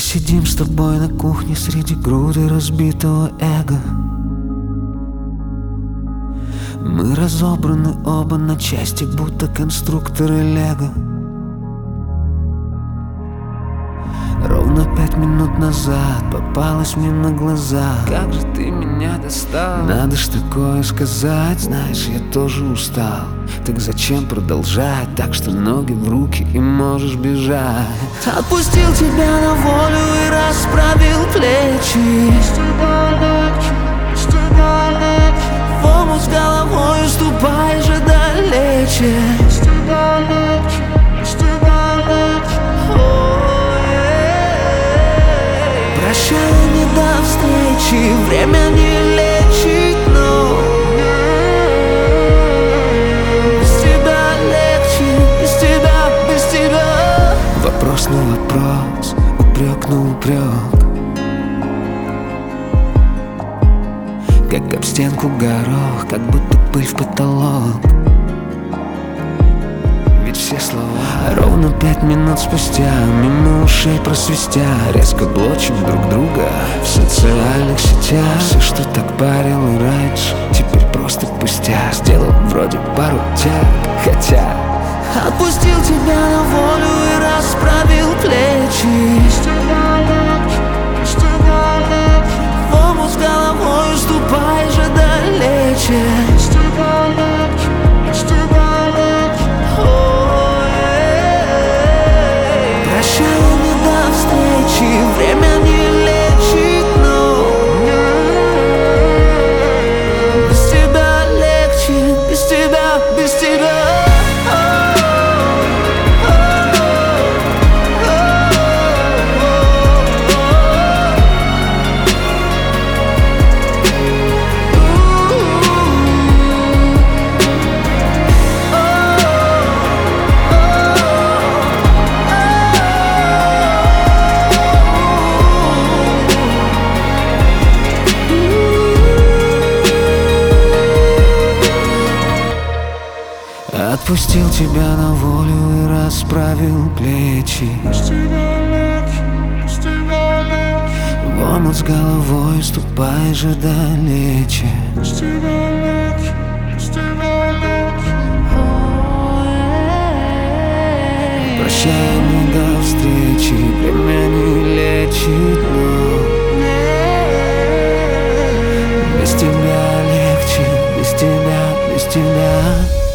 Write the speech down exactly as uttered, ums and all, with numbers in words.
сидим с тобой на кухне среди груды разбитого эго. Мы разобраны оба на части, будто конструкторы лего. Ровно пять минут назад попалась мне на глаза. Как же ты меня достал. Надо ж такое сказать, знаешь, я тоже устал. Так зачем продолжать, так что ноги в руки и можешь бежать. Отпустил тебя на волю и расправил плечи. В омут с головой ступай же далече. Прощай, не до встречи, время не лечит, но без тебя легче, без тебя, без тебя. Вопрос на вопрос, упрек на упрек, как об стенку горох, как будто пыль в потолок. Ведь все слова ровно пять минут спустя мимо ушей просвистя, резко блочим друг друга в социальных сетях. Все, что так парило раньше, теперь просто пустяк. Сделал вроде пару тяг, хотя отпустил тебя на волю и расправил плечи. В омут с головой ступай же далече. Прощай, не до встречи, время не лечит, но без тебя легче, без тебя, без тебя. Отпустил тебя на волю и расправил плечи. В омут с головой ступай же далече. Прощай, не до встречи, время не лечит, но без тебя легче, без тебя, без тебя.